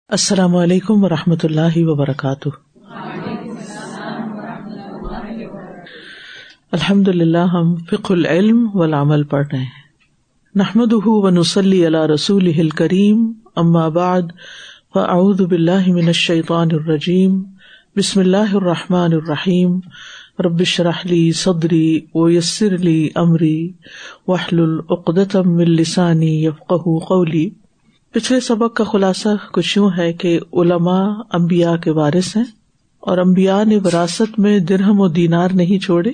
السلام علیکم ورحمۃ اللہ وبرکاتہ۔ الحمد للہ، ہم فقہ العلم والعمل پڑھ رہے ہیں۔ نحمدہ ونصلی علی رسولہ الکریم، اما بعد فاعوذ باللہ من الشیطان الرجیم، بسم اللہ الرحمن الرحیم۔ رب اشرح لی صدری ویسر لی امری واحلل عقدۃ من لسانی یفقہوا قولی۔ پچھلے سبق کا خلاصہ کچھ یوں ہے کہ علماء انبیاء کے وارث ہیں، اور انبیاء نے وراثت میں درہم و دینار نہیں چھوڑے،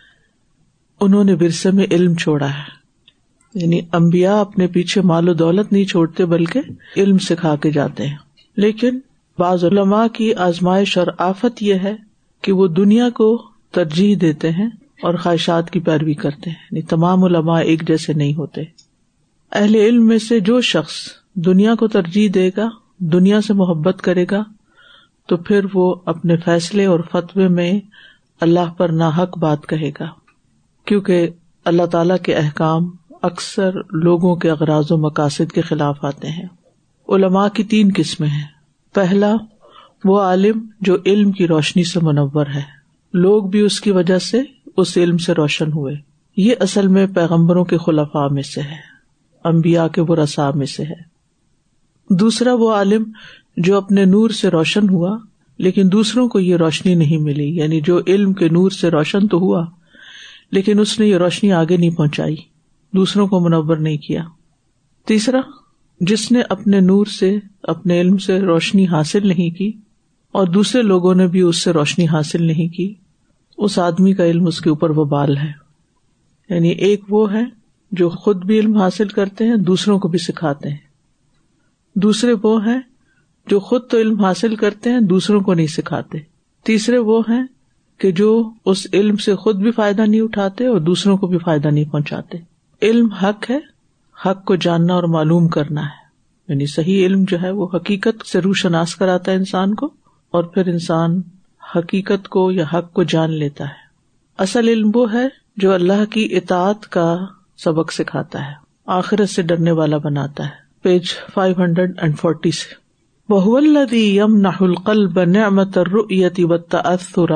انہوں نے ورثے میں علم چھوڑا ہے۔ یعنی انبیاء اپنے پیچھے مال و دولت نہیں چھوڑتے بلکہ علم سکھا کے جاتے ہیں۔ لیکن بعض علماء کی آزمائش اور آفت یہ ہے کہ وہ دنیا کو ترجیح دیتے ہیں اور خواہشات کی پیروی کرتے ہیں۔ یعنی تمام علماء ایک جیسے نہیں ہوتے۔ اہل علم میں سے جو شخص دنیا کو ترجیح دے گا، دنیا سے محبت کرے گا، تو پھر وہ اپنے فیصلے اور فتوے میں اللہ پر ناحق بات کہے گا، کیونکہ اللہ تعالیٰ کے احکام اکثر لوگوں کے اغراض و مقاصد کے خلاف آتے ہیں۔ علماء کی 3 قسمیں ہیں۔ پہلا، وہ عالم جو علم کی روشنی سے منور ہے، لوگ بھی اس کی وجہ سے اس علم سے روشن ہوئے۔ یہ اصل میں پیغمبروں کے خلفاء میں سے ہے، انبیاء کے ورثاء میں سے ہے۔ دوسرا، وہ عالم جو اپنے نور سے روشن ہوا لیکن دوسروں کو یہ روشنی نہیں ملی، یعنی جو علم کے نور سے روشن تو ہوا لیکن اس نے یہ روشنی آگے نہیں پہنچائی، دوسروں کو منور نہیں کیا۔ تیسرا، جس نے اپنے نور سے، اپنے علم سے روشنی حاصل نہیں کی اور دوسرے لوگوں نے بھی اس سے روشنی حاصل نہیں کی، اس آدمی کا علم اس کے اوپر وبال ہے۔ یعنی ایک وہ ہے جو خود بھی علم حاصل کرتے ہیں، دوسروں کو بھی سکھاتے ہیں۔ دوسرے وہ ہیں جو خود تو علم حاصل کرتے ہیں، دوسروں کو نہیں سکھاتے۔ تیسرے وہ ہیں کہ جو اس علم سے خود بھی فائدہ نہیں اٹھاتے اور دوسروں کو بھی فائدہ نہیں پہنچاتے۔ علم حق ہے، حق کو جاننا اور معلوم کرنا ہے۔ یعنی صحیح علم جو ہے وہ حقیقت سے روشناس کراتا ہے انسان کو، اور پھر انسان حقیقت کو یا حق کو جان لیتا ہے۔ اصل علم وہ ہے جو اللہ کی اطاعت کا سبق سکھاتا ہے، آخرت سے ڈرنے والا بناتا ہے۔ پیج 540 سے، وَهُوَ الَّذِي يَمْنَحُ الْقَلْبَ نِعْمَةَ الرُّؤْيَةِ وَالتَّأَثُّرَ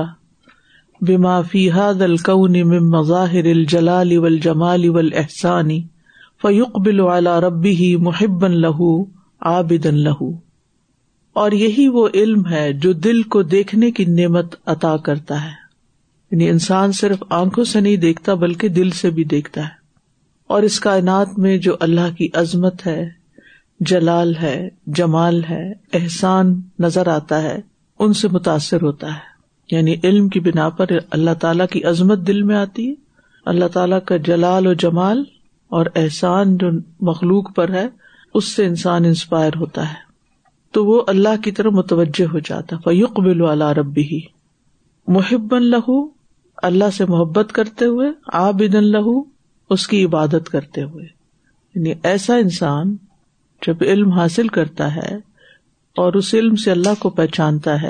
بِمَا فِي هَذَا الْكَوْنِ مِن مَّظَاهِرِ الْجَلَالِ وَالْجَمَالِ وَالْإِحْسَانِ فَيُقْبِلُ عَلَى رَبِّهِ مُحِبًّا لَهُ عَابِدًا لَهُ۔ اور یہی وہ علم ہے جو دل کو دیکھنے کی نعمت عطا کرتا ہے۔ یعنی انسان صرف آنکھوں سے نہیں دیکھتا بلکہ دل سے بھی دیکھتا ہے، اور اس کائنات میں جو اللہ کی عظمت ہے، جلال ہے، جمال ہے، احسان نظر آتا ہے، ان سے متاثر ہوتا ہے۔ یعنی علم کی بنا پر اللہ تعالیٰ کی عظمت دل میں آتی ہے، اللہ تعالیٰ کا جلال و جمال اور احسان جو مخلوق پر ہے اس سے انسان انسپائر ہوتا ہے، تو وہ اللہ کی طرف متوجہ ہو جاتا ہے۔ فَيُقْبِلُ عَلَى رَبِّهِ مُحِبًّا لَهُ، اللہ سے محبت کرتے ہوئے، عابدًا لَهُ، اس کی عبادت کرتے ہوئے۔ یعنی ایسا انسان جب علم حاصل کرتا ہے اور اس علم سے اللہ کو پہچانتا ہے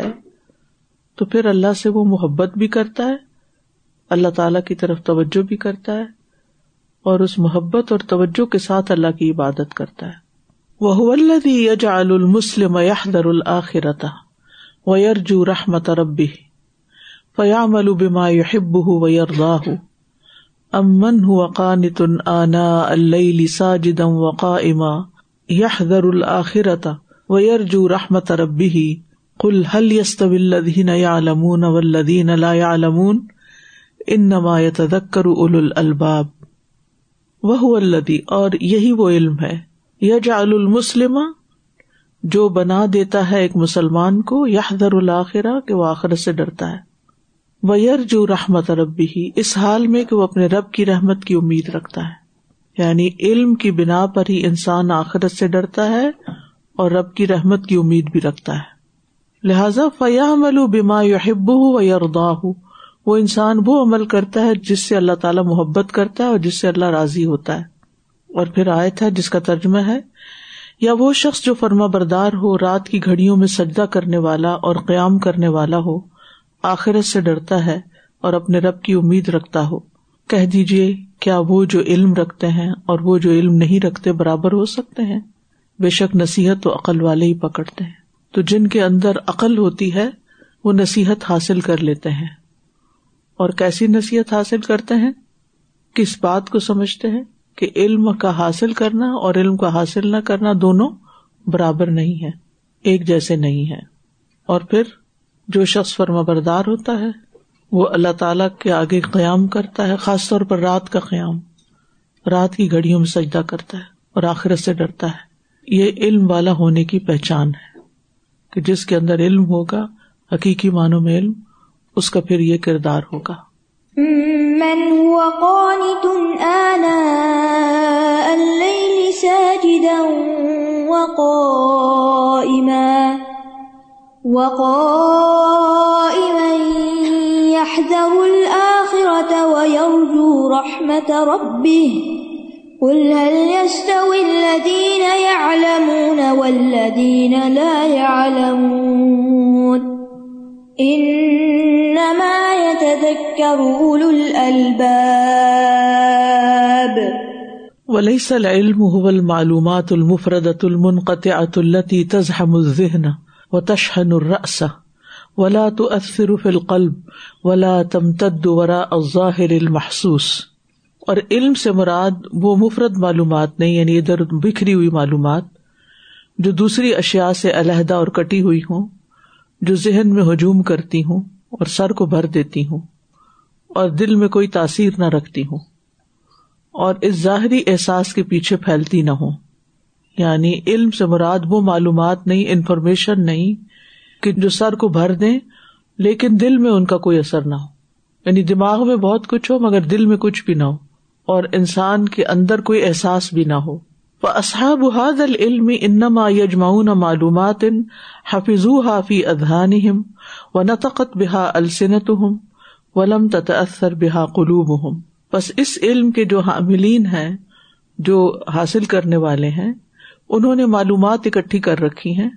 تو پھر اللہ سے وہ محبت بھی کرتا ہے، اللہ تعالیٰ کی طرف توجہ بھی کرتا ہے، اور اس محبت اور توجہ کے ساتھ اللہ کی عبادت کرتا ہے۔ وَهُوَ الَّذِي يَجْعَلُ الْمُسْلِمَ يَحْذَرُ الْآخِرَةَ وَيَرْجُو رَحْمَةَ رَبِّهِ فَيَعْمَلُ بِمَا يُحِبُّهُ وَيَرْضَاهُ أَمَّنْ هُوَ قَانِتٌ آنَاءَ اللَّيْلِ سَاجِدًا وَقَائِمًا يَحْذَرُ الْآخِرَةَ وَيَرْجُو رَحْمَةَ رَبِّهِ قُلْ هَلْ يَسْتَوِي الَّذِينَ يَعْلَمُونَ وَالَّذِينَ لَا يَعْلَمُونَ إِنَّمَا يَتَذَكَّرُ أُولُو الْأَلْبَابِ۔ وَهُوَ الَّذِي، اور یہی وہ علم ہے، يَجْعَلُ الْمُسْلِمَ، جو بنا دیتا ہے ایک مسلمان کو، يَحْذَرُ الْآخِرَةَ، کہ وہ آخرت سے ڈرتا ہے، وَيَرْجُو رَحْمَةَ رَبِّهِ، اس حال میں کہ وہ اپنے رب کی رحمت کی امید رکھتا ہے۔ یعنی علم کی بنا پر ہی انسان آخرت سے ڈرتا ہے اور رب کی رحمت کی امید بھی رکھتا ہے۔ لہذا فَيَعْمَلُ بِمَا يُحِبُّهُ وَيَرْضَاهُ، وہ انسان وہ عمل کرتا ہے جس سے اللہ تعالیٰ محبت کرتا ہے اور جس سے اللہ راضی ہوتا ہے۔ اور پھر آیت ہے جس کا ترجمہ ہے، یا وہ شخص جو فرما بردار ہو، رات کی گھڑیوں میں سجدہ کرنے والا اور قیام کرنے والا ہو، آخرت سے ڈرتا ہے اور اپنے رب کی امید رکھتا ہو۔ کہہ دیجئے، کیا وہ جو علم رکھتے ہیں اور وہ جو علم نہیں رکھتے برابر ہو سکتے ہیں؟ بے شک نصیحت تو عقل والے ہی پکڑتے ہیں۔ تو جن کے اندر عقل ہوتی ہے وہ نصیحت حاصل کر لیتے ہیں. اور کیسی نصیحت حاصل کرتے ہیں؟ کس بات کو سمجھتے ہیں کہ علم کا حاصل کرنا اور علم کا حاصل نہ کرنا دونوں برابر نہیں ہے، ایک جیسے نہیں ہے. اور پھر جو شخص فرمانبردار ہوتا ہے وہ اللہ تعالیٰ کے آگے قیام کرتا ہے، خاص طور پر رات کا قیام، رات کی گھڑیوں میں سجدہ کرتا ہے اور آخرت سے ڈرتا ہے. یہ علم والا ہونے کی پہچان ہے کہ جس کے اندر علم ہوگا، حقیقی معنوں میں علم، اس کا پھر یہ کردار ہوگا. من هو قانت آناء الليل ساجدا وقائما يحذر الآخرة ويرجو رحمة ربه قل هل يستوي الذين يعلمون والذين لا يعلمون انما يتذكر اولو الالباب. وليس العلم هو المعلومات المفردة المنقطعة التي تزحم الذهن وتشحن الرأس ولا تؤثر في القلب ولا تمتد وراء الظاهر المحسوس. اور علم سے مراد وہ مفرد معلومات نہیں، یعنی ادھر بکھری ہوئی معلومات جو دوسری اشیاء سے علیحدہ اور کٹی ہوئی ہوں، جو ذہن میں ہجوم کرتی ہوں اور سر کو بھر دیتی ہوں اور دل میں کوئی تاثیر نہ رکھتی ہوں اور اس ظاہری احساس کے پیچھے پھیلتی نہ ہوں. یعنی علم سے مراد وہ معلومات نہیں، انفارمیشن نہیں کہ جو سر کو بھر دیں لیکن دل میں ان کا کوئی اثر نہ ہو. یعنی دماغ میں بہت کچھ ہو مگر دل میں کچھ بھی نہ ہو اور انسان کے اندر کوئی احساس بھی نہ ہو. فأصحاب هذا العلم انما يجمعون معلومات حفظوها في اذهانهم ونطقت بها السنتهم ولم تتأثر بها قلوبهم. بس اس علم کے جو حاملین ہیں، جو حاصل کرنے والے ہیں، انہوں نے معلومات اکٹھی کر رکھی ہیں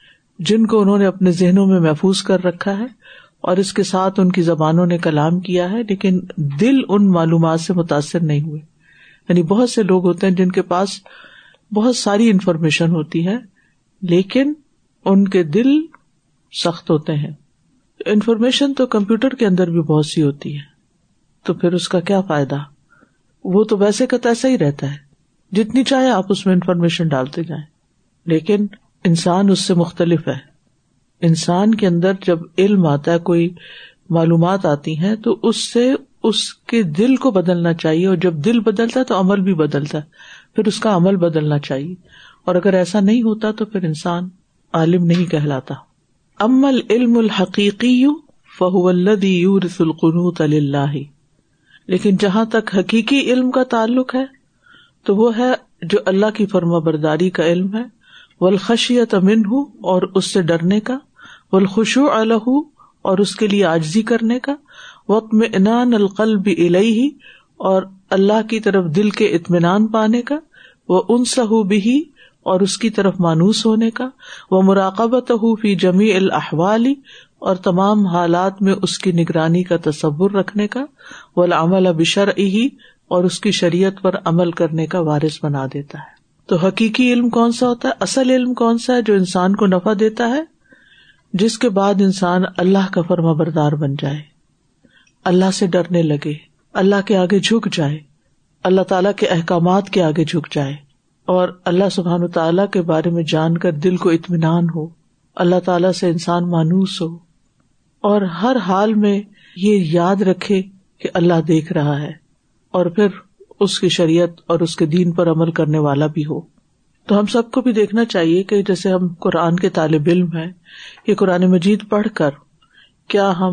جن کو انہوں نے اپنے ذہنوں میں محفوظ کر رکھا ہے اور اس کے ساتھ ان کی زبانوں نے کلام کیا ہے، لیکن دل ان معلومات سے متاثر نہیں ہوئے. یعنی بہت سے لوگ ہوتے ہیں جن کے پاس بہت ساری انفارمیشن ہوتی ہے لیکن ان کے دل سخت ہوتے ہیں. انفارمیشن تو کمپیوٹر کے اندر بھی بہت سی ہوتی ہے، تو پھر اس کا کیا فائدہ؟ وہ تو ویسے کا تیسا ہی رہتا ہے، جتنی چاہے آپ اس میں انفارمیشن ڈالتے جائیں، لیکن انسان اس سے مختلف ہے. انسان کے اندر جب علم آتا ہے، کوئی معلومات آتی ہیں، تو اس سے اس کے دل کو بدلنا چاہیے، اور جب دل بدلتا ہے تو عمل بھی بدلتا ہے، پھر اس کا عمل بدلنا چاہیے. اور اگر ایسا نہیں ہوتا تو پھر انسان عالم نہیں کہلاتا. اما العلم الحقیقی فهو الذی یورث القنوت للہ. لیکن جہاں تک حقیقی علم کا تعلق ہے تو وہ ہے جو اللہ کی فرما برداری کا علم ہے، والخشیۃ منہ، اور اس سے ڈرنے کا، والخشوع لہ، اور اس کے لیے عاجزی کرنے کا، واطمئنان القلب الیہ، اور اللہ کی طرف دل کے اطمینان پانے کا، وانسہ بہ، اور اس کی طرف مانوس ہونے کا، ومراقبتہ فی جمیع الاحوال، اور تمام حالات میں اس کی نگرانی کا تصور رکھنے کا، والعمل بشرعہ، اور اس کی شریعت پر عمل کرنے کا وارث بنا دیتا ہے. تو حقیقی علم کون سا ہوتا ہے؟ اصل علم کون سا ہے؟ جو انسان کو نفع دیتا ہے، جس کے بعد انسان اللہ کا فرما بردار بن جائے، اللہ سے ڈرنے لگے، اللہ کے آگے جھک جائے، اللہ تعالیٰ کے احکامات کے آگے جھک جائے، اور اللہ سبحانہ تعالیٰ کے بارے میں جان کر دل کو اطمینان ہو، اللہ تعالیٰ سے انسان مانوس ہو، اور ہر حال میں یہ یاد رکھے کہ اللہ دیکھ رہا ہے، اور پھر اس کی شریعت اور اس کے دین پر عمل کرنے والا بھی ہو. تو ہم سب کو بھی دیکھنا چاہیے کہ جیسے ہم قرآن کے طالب علم ہیں، یہ قرآن مجید پڑھ کر کیا ہم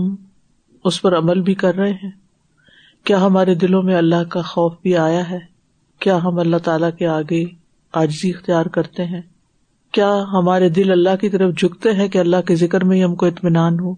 اس پر عمل بھی کر رہے ہیں؟ کیا ہمارے دلوں میں اللہ کا خوف بھی آیا ہے؟ کیا ہم اللہ تعالیٰ کے آگے عاجزی اختیار کرتے ہیں؟ کیا ہمارے دل اللہ کی طرف جھکتے ہیں کہ اللہ کے ذکر میں ہی ہم کو اطمینان ہو؟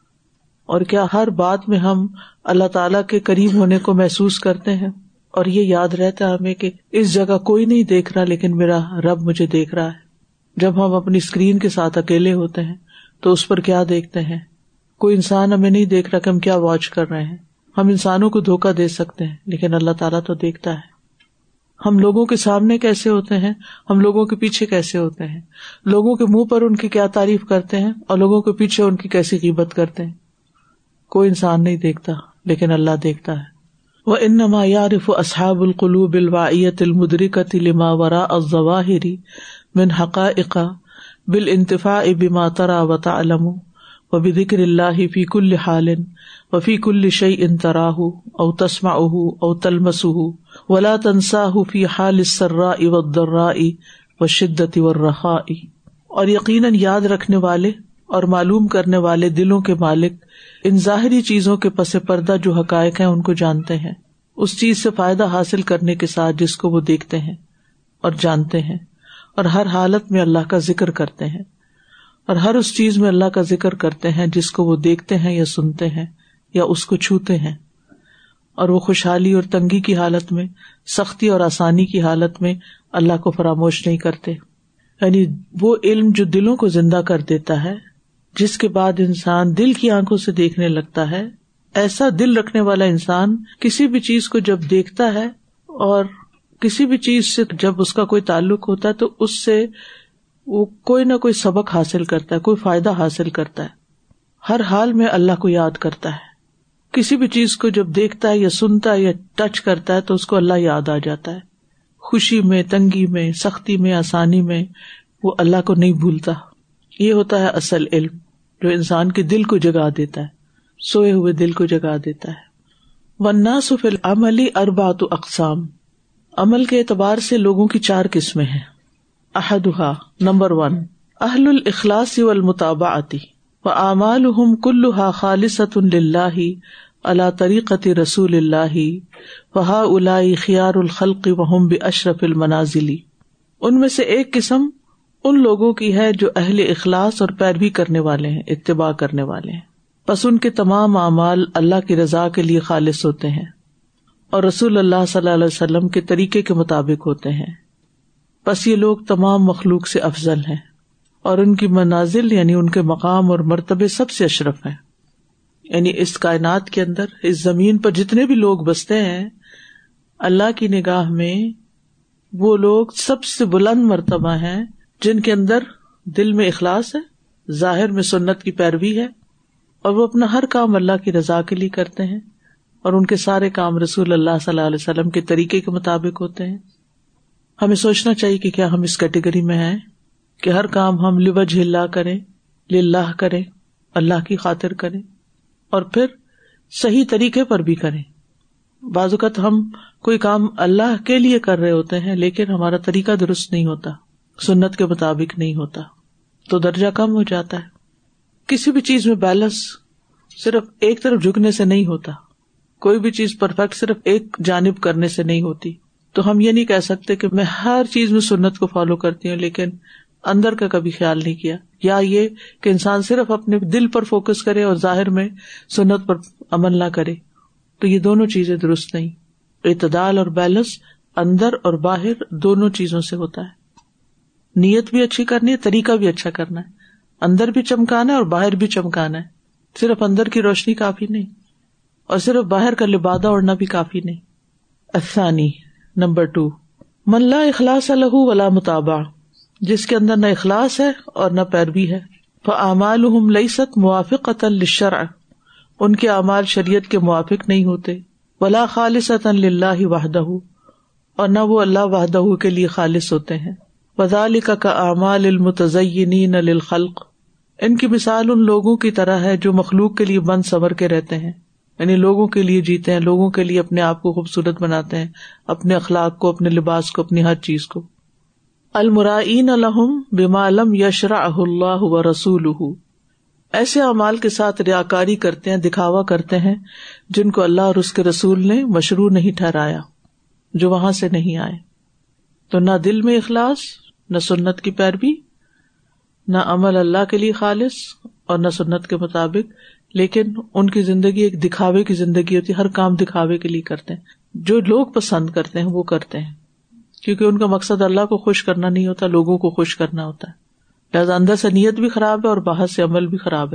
اور کیا ہر بات میں ہم اللہ تعالیٰ کے قریب ہونے کو محسوس کرتے ہیں، اور یہ یاد رہتا ہے ہمیں کہ اس جگہ کوئی نہیں دیکھ رہا لیکن میرا رب مجھے دیکھ رہا ہے. جب ہم اپنی اسکرین کے ساتھ اکیلے ہوتے ہیں تو اس پر کیا دیکھتے ہیں؟ کوئی انسان ہمیں نہیں دیکھ رہا کہ ہم کیا واچ کر رہے ہیں. ہم انسانوں کو دھوکہ دے سکتے ہیں لیکن اللہ تعالیٰ تو دیکھتا ہے. ہم لوگوں کے سامنے کیسے ہوتے ہیں، ہم لوگوں کے پیچھے کیسے ہوتے ہیں، لوگوں کے منہ پر ان کی کیا تعریف کرتے ہیں اور لوگوں کے پیچھے ان کی کیسی غیبت کرتے ہیں. کوئی انسان نہیں دیکھتا لیکن اللہ دیکھتا ہے. وَإِنَّمَا يَعْرِفُ أَصْحَابُ الْقُلُوبِ الْوَاعِيَةِ الْمُدْرِكَةِ لِمَا وَرَاءَ الظَّوَاهِرِ مِنْ حَقَائِقَ بِالْإِنْتِفَاعِ بِمَا تَرَى وَتَعْلَمُ وَبِذِكْرِ اللَّهِ فِي كُلِّ حَالٍ وَفِي كُلِّ شَيْءٍ تَرَاهُ أَوْ تَسْمَعُهُ أَوْ تَلْمَسُهُ وَلَا تَنْسَاهُ فِي حَالِ السَّرَّاءِ وَالضَّرَّاءِ وَالشِّدَّةِ وَالرَّخَاءِ. اور یقیناً یاد رکھنے والے اور معلوم کرنے والے دلوں کے مالک ان ظاہری چیزوں کے پس پردہ جو حقائق ہیں ان کو جانتے ہیں، اس چیز سے فائدہ حاصل کرنے کے ساتھ جس کو وہ دیکھتے ہیں اور جانتے ہیں، اور ہر حالت میں اللہ کا ذکر کرتے ہیں، اور ہر اس چیز میں اللہ کا ذکر کرتے ہیں جس کو وہ دیکھتے ہیں یا سنتے ہیں یا اس کو چھوتے ہیں. اور وہ خوشحالی اور تنگی کی حالت میں، سختی اور آسانی کی حالت میں اللہ کو فراموش نہیں کرتے. یعنی وہ علم جو دلوں کو زندہ کر دیتا ہے، جس کے بعد انسان دل کی آنکھوں سے دیکھنے لگتا ہے. ایسا دل رکھنے والا انسان کسی بھی چیز کو جب دیکھتا ہے اور کسی بھی چیز سے جب اس کا کوئی تعلق ہوتا ہے تو اس سے وہ کوئی نہ کوئی سبق حاصل کرتا ہے، کوئی فائدہ حاصل کرتا ہے. ہر حال میں اللہ کو یاد کرتا ہے. کسی بھی چیز کو جب دیکھتا ہے یا سنتا ہے یا ٹچ کرتا ہے تو اس کو اللہ یاد آ جاتا ہے. خوشی میں، تنگی میں، سختی میں، آسانی میں وہ اللہ کو نہیں بھولتا. یہ ہوتا ہے اصل علم جو انسان کے دل کو جگا دیتا ہے، سوئے ہوئے دل کو جگا دیتا ہے. والناس فی العمل 4 اقسام. عمل کے اعتبار سے لوگوں کی 4 قسمیں ہیں. احدها نمبر 1 اہل الاخلاص والمتابعۃ واعمالهم كلها خالصۃ للہ علی طریقۃ رسول اللہ فہؤلاء خیار الخلق وهم باشرف المنازل. ان میں سے ایک قسم ان لوگوں کی ہے جو اہل اخلاص اور پیروی کرنے والے ہیں، اتباع کرنے والے ہیں. پس ان کے تمام اعمال اللہ کی رضا کے لیے خالص ہوتے ہیں اور رسول اللہ صلی اللہ علیہ وسلم کے طریقے کے مطابق ہوتے ہیں. پس یہ لوگ تمام مخلوق سے افضل ہیں اور ان کی منازل یعنی ان کے مقام اور مرتبے سب سے اشرف ہیں. یعنی اس کائنات کے اندر، اس زمین پر جتنے بھی لوگ بستے ہیں، اللہ کی نگاہ میں وہ لوگ سب سے بلند مرتبہ ہیں جن کے اندر دل میں اخلاص ہے، ظاہر میں سنت کی پیروی ہے، اور وہ اپنا ہر کام اللہ کی رضا کے لیے کرتے ہیں اور ان کے سارے کام رسول اللہ صلی اللہ علیہ وسلم کے طریقے کے مطابق ہوتے ہیں. ہمیں سوچنا چاہیے کہ کیا ہم اس کیٹیگری میں ہیں کہ ہر کام ہم لوجہ اللہ کریں، للہ کریں، اللہ کی خاطر کریں اور پھر صحیح طریقے پر بھی کریں. بعض اوقات ہم کوئی کام اللہ کے لیے کر رہے ہوتے ہیں لیکن ہمارا طریقہ درست نہیں ہوتا، سنت کے مطابق نہیں ہوتا، تو درجہ کم ہو جاتا ہے. کسی بھی چیز میں بیلنس صرف ایک طرف جھکنے سے نہیں ہوتا، کوئی بھی چیز پرفیکٹ صرف ایک جانب کرنے سے نہیں ہوتی. تو ہم یہ نہیں کہہ سکتے کہ میں ہر چیز میں سنت کو فالو کرتی ہوں لیکن اندر کا کبھی خیال نہیں کیا، یا یہ کہ انسان صرف اپنے دل پر فوکس کرے اور ظاہر میں سنت پر عمل نہ کرے. تو یہ دونوں چیزیں درست نہیں. اعتدال اور بیلنس اندر اور باہر دونوں چیزوں سے ہوتا ہے. نیت بھی اچھی کرنی ہے، طریقہ بھی اچھا کرنا ہے، اندر بھی چمکانا ہے اور باہر بھی چمکانا ہے. صرف اندر کی روشنی کافی نہیں اور صرف باہر کا لبادہ اوڑھنا بھی کافی نہیں. الثانی نمبر 2 من لا اخلاص لہ ولا متابع، جس کے اندر نہ اخلاص ہے اور نہ پیروی ہے. فاعمالہم لیست موافقۃ للشرع، ان کے اعمال شریعت کے موافق نہیں ہوتے. ولا خالصۃ للہ وحدہ، اور نہ وہ اللہ وحدہ کے لیے خالص ہوتے ہیں. وذالک کاعمال المتزینین للخلق، ان کی مثال ان لوگوں کی طرح ہے جو مخلوق کے لیے بن سنور کے رہتے ہیں، یعنی لوگوں کے لیے جیتے ہیں، لوگوں کے لیے اپنے آپ کو خوبصورت بناتے ہیں، اپنے اخلاق کو، اپنے لباس کو، اپنی ہر چیز کو. المرائین لہم بما لم یشرعہ اللہ ورسولہ، ایسے اعمال کے ساتھ ریاکاری کرتے ہیں، دکھاوا کرتے ہیں جن کو اللہ اور اس کے رسول نے مشروع نہیں ٹھہرایا، جو وہاں سے نہیں آئے. تو نہ دل میں اخلاص، نہ سنت کی پیروی، نہ عمل اللہ کے لیے خالص اور نہ سنت کے مطابق، لیکن ان کی زندگی ایک دکھاوے کی زندگی ہوتی ہے. ہر کام دکھاوے کے لیے کرتے ہیں، جو لوگ پسند کرتے ہیں وہ کرتے ہیں، کیونکہ ان کا مقصد اللہ کو خوش کرنا نہیں ہوتا، لوگوں کو خوش کرنا ہوتا ہے. لہذا اندر سے نیت بھی خراب ہے اور باہر سے عمل بھی خراب ہے.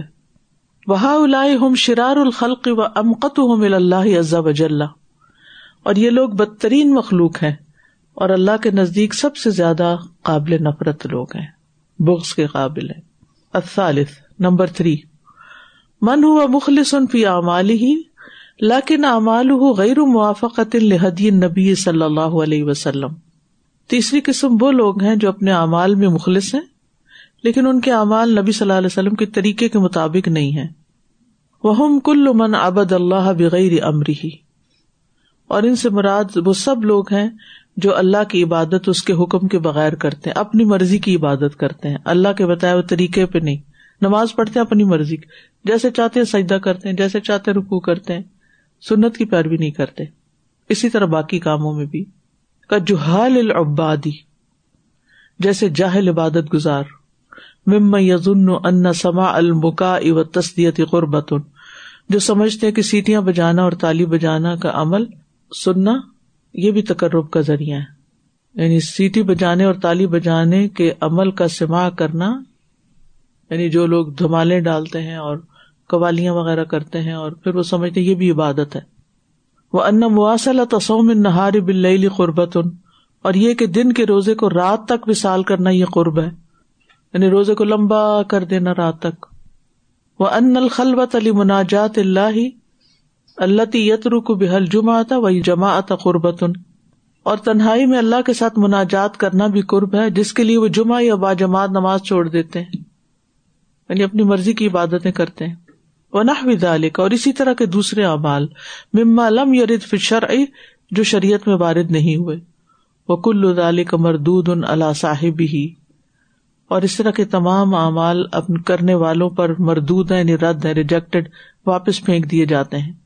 وہؤلاء ہم شرار الخلق وامقتهم الی اللہ عز وجل، اور یہ لوگ بدترین مخلوق ہیں اور اللہ کے نزدیک سب سے زیادہ قابل نفرت لوگ ہیں، بغض کے قابل ہیں۔ الثالث نمبر 3، من هو مخلص فی اعمالہ لیکن اعمالہ غیر موافقۃ لہدی النبی صلی اللہ علیہ وسلم۔ تیسری قسم وہ لوگ ہیں جو اپنے اعمال میں مخلص ہیں لیکن ان کے اعمال نبی صلی اللہ علیہ وسلم کے طریقے کے مطابق نہیں ہیں۔ وہم کل من عبد اللہ بغیر امرہ، اور ان سے مراد وہ سب لوگ ہیں جو اللہ کی عبادت اس کے حکم کے بغیر کرتے ہیں، اپنی مرضی کی عبادت کرتے ہیں، اللہ کے بتائے ہوئے طریقے پہ نہیں۔ نماز پڑھتے ہیں اپنی مرضی کی، جیسے چاہتے ہیں سجدہ کرتے ہیں، جیسے چاہتے ہیں رکوع کرتے ہیں، سنت کی پیروی نہیں کرتے۔ اسی طرح باقی کاموں میں بھی کجہال العبادی، جیسے جاہل عبادت گزار، ممن یظن ان سماع البکاء والتصدیۃ قربۃ، جو سمجھتے ہیں کہ سیٹیاں بجانا اور تالی بجانا کا عمل سننا یہ بھی تقرب کا ذریعہ ہے، یعنی سیٹی بجانے اور تالی بجانے کے عمل کا سماع کرنا، یعنی جو لوگ دھمالیں ڈالتے ہیں اور قوالیاں وغیرہ کرتے ہیں اور پھر وہ سمجھتے ہیں یہ بھی عبادت ہے۔ وَأَنَّ مُوَاصَلَةَ صَوْمِ النَّهَارِ بِاللَّيْلِ قُرْبَةٌ، اور یہ کہ دن کے روزے کو رات تک وصال کرنا یہ قرب ہے، یعنی روزے کو لمبا کر دینا رات تک۔ وَأَنَّ الْخَلْوَةَ لِمُنَاجَاتِ اللَّهِ الَّتِي يَتْرُكُ بِهَا الْجُمْعَةَ وَالْجَمَاعَةَ قُرْبَةٌ، اور تنہائی میں اللہ کے ساتھ مناجات کرنا بھی قرب ہے جس کے لیے وہ جمعہ یا باجماعت نماز چھوڑ دیتے ہیں، یعنی اپنی مرضی کی عبادتیں کرتے ہیں۔ وَنَحْوِ ذَلِكَ، اور اسی طرح کے دوسرے اعمال، مما لم یرد فی الشرع، جو شریعت میں وارد نہیں ہوئے۔ وَكُلُّ ذَلِكَ مَرْدُودٌ عَلَى صَاحِبِهِ، اور اس طرح کے تمام اعمال کرنے والوں پر مردود ہیں، یعنی رد ہیں، ریجیکٹڈ، واپس پھینک دیے جاتے ہیں۔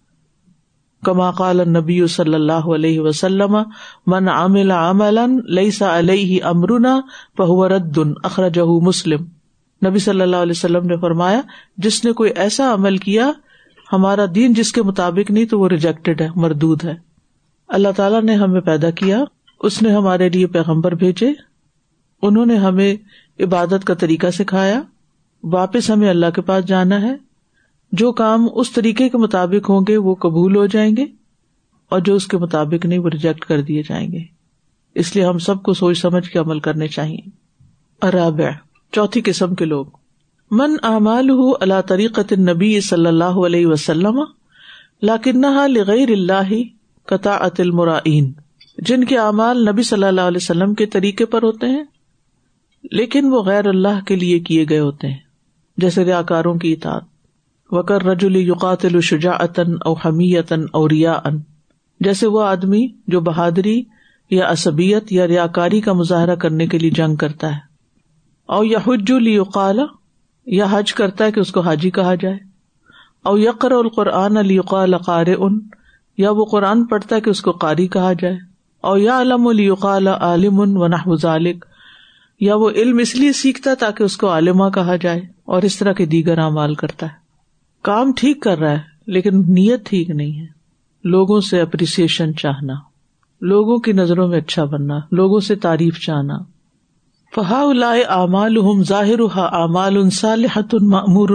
کما قال النبی صلی اللہ علیہ وسلم من عمل عملا لیس علیہ امرنا فہو رد، اخرجہ مسلم۔ نبی صلی اللہ علیہ وسلم نے فرمایا جس نے کوئی ایسا عمل کیا ہمارا دین جس کے مطابق نہیں تو وہ ریجیکٹڈ ہے، مردود ہے۔ اللہ تعالیٰ نے ہمیں پیدا کیا، اس نے ہمارے لیے پیغمبر بھیجے، انہوں نے ہمیں عبادت کا طریقہ سکھایا، واپس ہمیں اللہ کے پاس جانا ہے، جو کام اس طریقے کے مطابق ہوں گے وہ قبول ہو جائیں گے اور جو اس کے مطابق نہیں وہ ریجیکٹ کر دیے جائیں گے، اس لیے ہم سب کو سوچ سمجھ کے عمل کرنے چاہیے۔ الرابع، چوتھی قسم کے لوگ، من اعمالہ علی طریقۃ النبی صلی اللہ علیہ وسلم لکنھا لغیر اللہ کطاعۃ المرائین، جن کے اعمال نبی صلی اللہ علیہ وسلم کے طریقے پر ہوتے ہیں لیکن وہ غیر اللہ کے لیے کیے گئے ہوتے ہیں، جیسے ریاکاروں کی اطاعت۔ وکالرجل یقاتل شجاعۃ او حمیۃ او ریاء، جیسے وہ آدمی جو بہادری یا عصبیت یا ریاکاری کا مظاہرہ کرنے کے لیے جنگ کرتا ہے۔ او یحج لیقال، یا حج کرتا ہے کہ اس کو حاجی کہا جائے۔ او یقرأ القرآن لیقال قارئ، یا وہ قرآن پڑھتا ہے کہ اس کو قاری کہا جائے۔ او یعلم لیقال عالم ونحو ذلک، یا وہ علم اس لیے سیکھتا ہے تاکہ اس کو عالمہ کہا جائے، اور اس طرح کے دیگر اعمال کرتا ہے۔ کام ٹھیک کر رہا ہے لیکن نیت ٹھیک نہیں ہے، لوگوں سے اپریسیشن چاہنا، لوگوں کی نظروں میں اچھا بننا، لوگوں سے تعریف چاہنا۔ فہؤلاء اعمالهم ظاہرها اعمال صالحۃ مأمور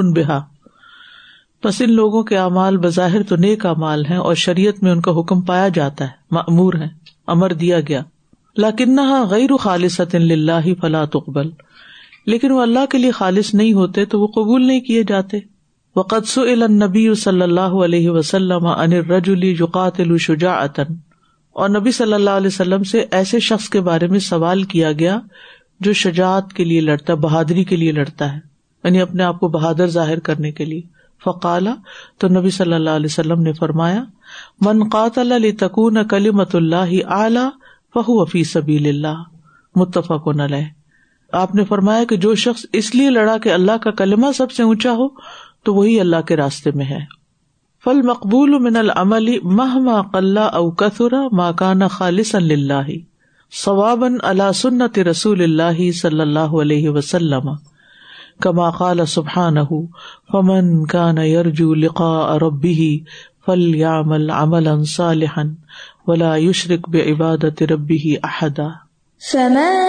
بها، پس ان لوگوں کے اعمال بظاہر تو نیک اعمال ہیں اور شریعت میں ان کا حکم پایا جاتا ہے، مأمور ہیں، امر دیا گیا، لکنھا غیر خالصۃ للہ فلا تقبل، لیکن وہ اللہ کے لیے خالص نہیں ہوتے تو وہ قبول نہیں کیے جاتے۔ وقد سئل النبی صلی اللہ علیہ وسلم عن الرجل یقاتل شجاعۃ، اور نبی صلی اللہ علیہ وسلم سے ایسے شخص کے بارے میں سوال کیا گیا جو شجاعت کے لیے لڑتا ہے، بہادری کے لیے لڑتا ہے، یعنی اپنے آپ کو بہادر ظاہر کرنے کے لیے۔ فقال، تو نبی صلی اللہ علیہ وسلم نے فرمایا، من قاتل لتکون کلمۃ اللہ اعلی فہو فی سبیل اللہ، متفق علیہ۔ آپ نے فرمایا کہ جو شخص اس لیے لڑا کہ اللہ کا کلمہ سب سے اونچا ہو تو وہی اللہ کے راستے میں ہے۔ فالمقبول من العمل مہما قل او کثر ما کان خالصا للہ صوابا علی سنت رسول اللہ صلی اللہ علیہ وسلم، کما قال سبحانہ فمن کان یرجو لقاء ربہ فلیعمل عملا صالحا ولا یشرک بعبادۃ ربہ احدا۔ فمن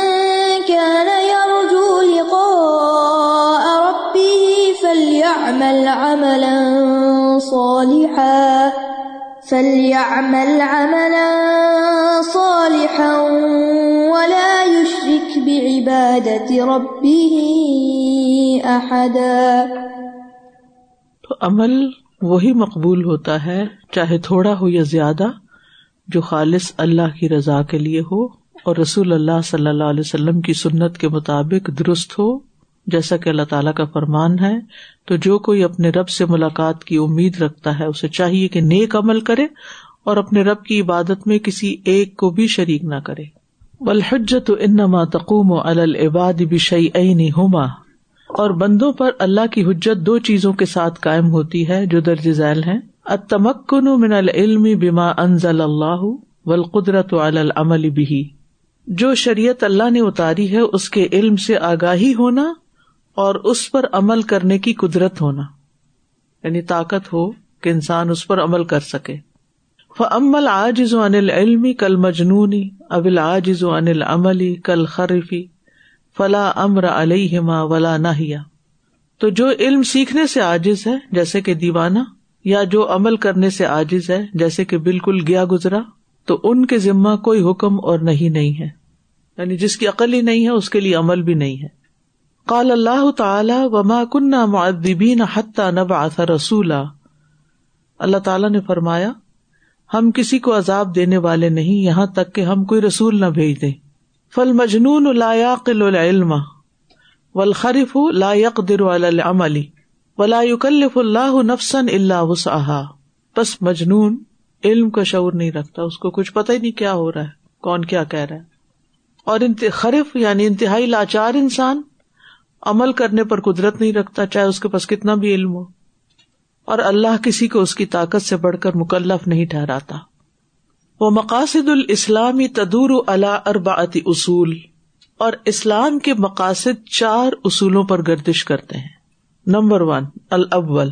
كان يرجو لقاء ربه فليعمل عملا صالحا فَلْيَعْمَلْ عَمَلًا صَالِحًا وَلَا يُشْرِكْ بِعِبَادَةِ رَبِّهِ أَحَدًا۔ تو عمل وہی مقبول ہوتا ہے چاہے تھوڑا ہو یا زیادہ جو خالص اللہ کی رضا کے لیے ہو اور رسول اللہ صلی اللہ علیہ وسلم کی سنت کے مطابق درست ہو، جیسا کہ اللہ تعالیٰ کا فرمان ہے۔ تو جو کوئی اپنے رب سے ملاقات کی امید رکھتا ہے اسے چاہیے کہ نیک عمل کرے اور اپنے رب کی عبادت میں کسی ایک کو بھی شریک نہ کرے۔ والحجۃ انما تقوم علی العباد بشیئین ہما، اور بندوں پر اللہ کی حجت دو چیزوں کے ساتھ قائم ہوتی ہے جو درج ذیل ہیں: التمکن من العلم بما انزل اللہ والقدرۃ علی العمل بہ، جو شریعت اللہ نے اتاری ہے اس کے علم سے آگاہی ہونا اور اس پر عمل کرنے کی قدرت ہونا، یعنی طاقت ہو کہ انسان اس پر عمل کر سکے۔ فَأَمَّا الْعَاجِزُ عَنِ الْعِلْمِ كَالْمَجْنُونِ أَوِ الْعَاجِزُ عَنِ الْعَمَلِ كَالْخَرِّفِ فَلَا أَمْرَ عَلَيْهِمَا وَلَا نَهْيَ، تو جو علم سیکھنے سے عاجز ہے جیسے کہ دیوانہ، یا جو عمل کرنے سے عاجز ہے جیسے کہ بالکل گیا گزرا، تو ان کے ذمہ کوئی حکم اور نہیں ہے، یعنی جس کی عقل ہی نہیں ہے اس کے لیے عمل بھی نہیں ہے۔ قال اللہ تعالی وما كنا معذبین حتی نبعث رسولا، اللہ تعالیٰ نے فرمایا ہم کسی کو عذاب دینے والے نہیں یہاں تک کہ ہم کوئی رسول نہ بھیج دیں۔ فالمجنون لا يعقل العلم والخرف لا يقدر على العمل ولا يكلف اللہ نفسا الا وسعها، پس مجنون علم کا شعور نہیں رکھتا، اس کو کچھ پتہ ہی نہیں کیا ہو رہا ہے، کون کیا کہہ رہا ہے، اور خرف یعنی انتہائی لاچار انسان عمل کرنے پر قدرت نہیں رکھتا چاہے اس کے پاس کتنا بھی علم ہو، اور اللہ کسی کو اس کی طاقت سے بڑھ کر مکلف نہیں ٹھہراتا۔ ومقاصد الاسلام تدور علی 4 اصول، اور اسلام کے مقاصد 4 اصولوں پر گردش کرتے ہیں۔ نمبر 1، الاول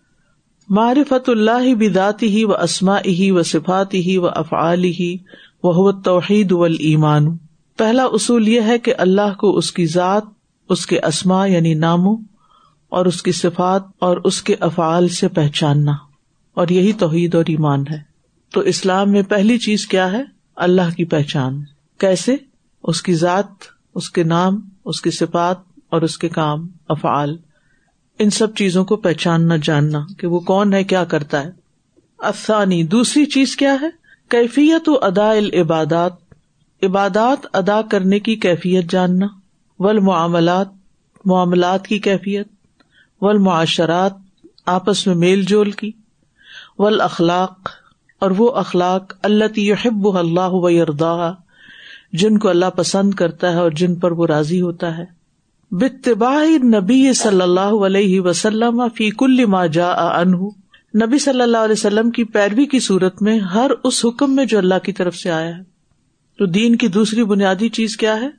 معرفت اللہ بذاتہ واسمائہ وصفاتہ وافعالہ وہو التوحید والایمان، پہلا اصول یہ ہے کہ اللہ کو اس کی ذات، اس کے اسماء یعنی ناموں اور اس کی صفات اور اس کے افعال سے پہچاننا، اور یہی توحید اور ایمان ہے۔ تو اسلام میں پہلی چیز کیا ہے؟ اللہ کی پہچان۔ کیسے؟ اس کی ذات، اس کے نام، اس کی صفات اور اس کے کام، افعال، ان سب چیزوں کو پہچاننا، جاننا کہ وہ کون ہے، کیا کرتا ہے۔ الثانی، دوسری چیز کیا ہے؟ کیفیت ادا العبادات، عبادات ادا کرنے کی کیفیت جاننا، والمعاملات، معاملات کی کیفیت، والمعاشرات، آپس میں میل جول کی، والاخلاق، اور وہ اخلاق التی یحبها اللہ ویرضاها، جن کو اللہ پسند کرتا ہے اور جن پر وہ راضی ہوتا ہے۔ باتباع النبی صلی اللہ علیہ وسلم فی کل ما جاء عنہ، نبی صلی اللہ علیہ وسلم کی پیروی کی صورت میں ہر اس حکم میں جو اللہ کی طرف سے آیا ہے۔ تو دین کی دوسری بنیادی چیز کیا ہے؟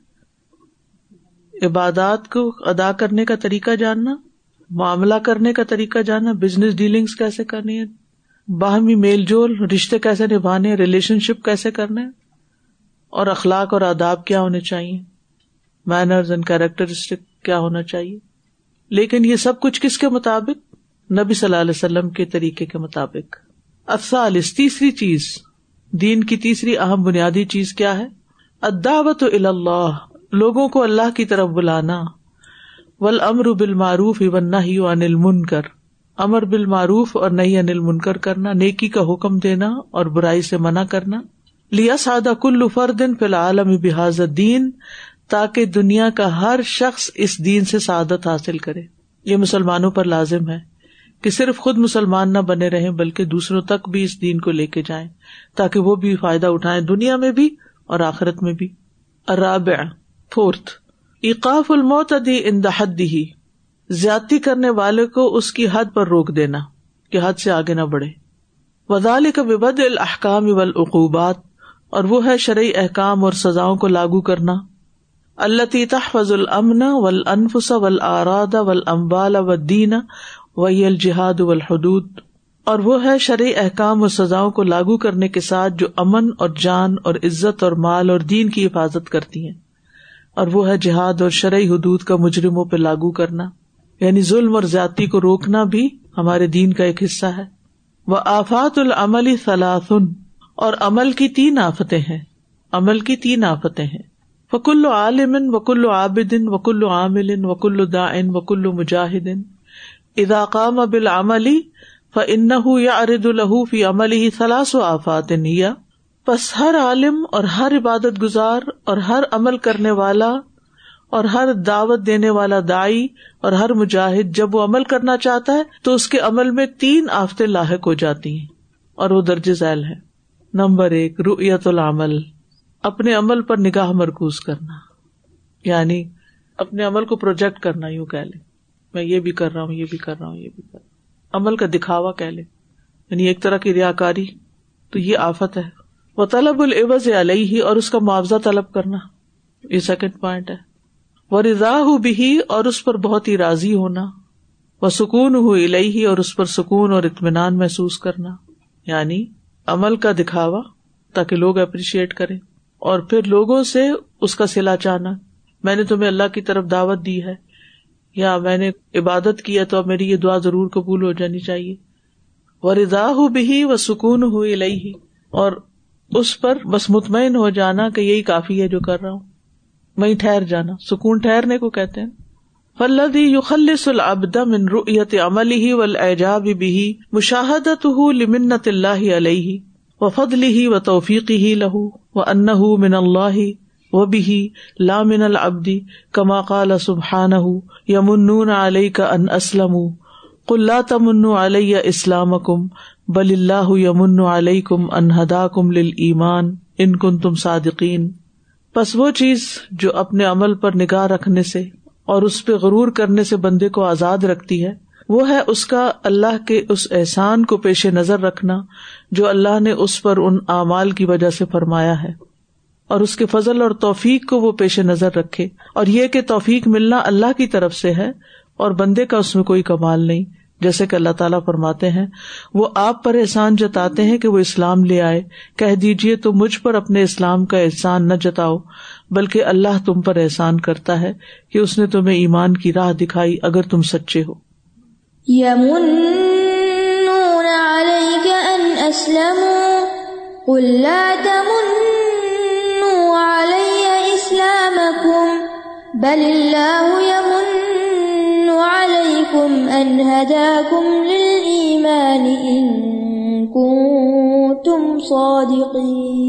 عبادات کو ادا کرنے کا طریقہ جاننا، معاملہ کرنے کا طریقہ جاننا، بزنس ڈیلنگز کیسے کرنی ہے، باہمی میل جول، رشتے کیسے نبھانے، ریلیشن شپ کیسے کرنا ہے، اور اخلاق اور آداب کیا ہونے چاہیے، مینرز اینڈ کیریکٹرسٹک کیا ہونا چاہیے۔ لیکن یہ سب کچھ کس کے مطابق؟ نبی صلی اللہ علیہ وسلم کے طریقے کے مطابق۔ الثالث، تیسری چیز، دین کی تیسری اہم بنیادی چیز کیا ہے؟ الدعوۃ الی اللہ، لوگوں کو اللہ کی طرف بلانا، والامر بالمعروف والنہی عن المنکر، امر بالمعروف اور نہی عن المنکر کرنا، نیکی کا حکم دینا اور برائی سے منع کرنا۔ لیسعد کل فرد فی العالم بہذا الدین، تاکہ دنیا کا ہر شخص اس دین سے سعادت حاصل کرے۔ یہ مسلمانوں پر لازم ہے کہ صرف خود مسلمان نہ بنے رہیں بلکہ دوسروں تک بھی اس دین کو لے کے جائیں تاکہ وہ بھی فائدہ اٹھائیں، دنیا میں بھی اور آخرت میں بھی۔ الرابع، فورتھ، ایقاف المعتدی عند حدہ، زیادتی کرنے والے کو اس کی حد پر روک دینا کہ حد سے آگے نہ بڑھے۔ وذالک ببدء الاحکام والعقوبات، اور وہ ہے شرعی احکام اور سزاؤں کو لاگو کرنا۔ التی تحفظ الامن والانفس والاعراض والاموال والدین وہی الجہاد والحدود، اور وہ ہے شرعی احکام اور سزاؤں کو لاگو کرنے کے ساتھ جو امن اور جان اور عزت اور مال اور دین کی حفاظت کرتی ہیں، اور وہ ہے جہاد اور شرعی حدود کا مجرموں پہ لاگو کرنا، یعنی ظلم اور زیادتی کو روکنا بھی ہمارے دین کا ایک حصہ ہے۔ وآفات العمل ثلاث، اور عمل کی 3 آفتیں ہیں، عمل کی 3 آفتیں ہیں. فکل عالم وکل عابد وکل عامل وکل داع وکل مجاہد اذا قام بالعمل فإنه يعرض له في عمله 3 آفات هي، پس ہر عالم اور ہر عبادت گزار اور ہر عمل کرنے والا اور ہر دعوت دینے والا داعی اور ہر مجاہد جب وہ عمل کرنا چاہتا ہے تو اس کے عمل میں 3 آفتیں لاحق ہو جاتی ہیں اور وہ درج ذیل ہیں. نمبر 1 رؤیت العمل، اپنے عمل پر نگاہ مرکوز کرنا، یعنی اپنے عمل کو پروجیکٹ کرنا، یوں کہہ لیں میں یہ بھی کر رہا ہوں، یہ بھی کر رہا ہوں، یہ بھی کر رہا ہوں، عمل کا دکھاوا کہہ لیں، یعنی ایک طرح کی ریاکاری. تو یہ آفت ہے. وطلب العوض علیہ، اور اس کا معاوضہ طلب کرنا، یہ سیکنڈ پوائنٹ ہے. ورضاہ بہ، اور اس پر بہت ہی راضی ہونا. وسکونہ الیہ، اور اس پر سکون اور اطمینان محسوس کرنا، یعنی عمل کا دکھاوا تاکہ لوگ اپریشیٹ کریں، اور پھر لوگوں سے اس کا صلہ چاہنا، میں نے تمہیں اللہ کی طرف دعوت دی ہے یا میں نے عبادت کی ہے تو اب میری یہ دعا ضرور قبول ہو جانی چاہیے. ورضاہ بہ وسکونہ الیہ، اور اس پر بس مطمئن ہو جانا کہ یہی کافی ہے جو کر رہا ہوں، وہیں ٹھہر جانا، سکون ٹھہرنے کو کہتے ہیں. فالذی یخلص العبد من رؤیت عملہ والاعجاب بہ مشاہدتہ لمنۃ اللہ علیہ وفضلہ وتوفیقہ لہ وانہ من اللہ وبہ لا من العبد کما قال سبحانہ یمنون علیک ان اسلموا قل لا تمنوا علی اسلامکم بل اللہ یمن علیکم ان ہداکم للایمان ان کنتم صادقین. پس وہ چیز جو اپنے عمل پر نگاہ رکھنے سے اور اس پہ غرور کرنے سے بندے کو آزاد رکھتی ہے، وہ ہے اس کا اللہ کے اس احسان کو پیش نظر رکھنا جو اللہ نے اس پر ان اعمال کی وجہ سے فرمایا ہے، اور اس کے فضل اور توفیق کو وہ پیش نظر رکھے، اور یہ کہ توفیق ملنا اللہ کی طرف سے ہے اور بندے کا اس میں کوئی کمال نہیں. جیسے کہ اللہ تعالیٰ فرماتے ہیں وہ آپ پر احسان جتاتے ہیں کہ وہ اسلام لے آئے، کہہ دیجئے تو مجھ پر اپنے اسلام کا احسان نہ جتاؤ بلکہ اللہ تم پر احسان کرتا ہے کہ اس نے تمہیں ایمان کی راہ دکھائی اگر تم سچے ہو. یمنون علیک ان اسلموا قل لا تمنوا علی اسلامکم بل اللہ یمن علیکم ان ہداکم للایمان ان کنتم صادقین.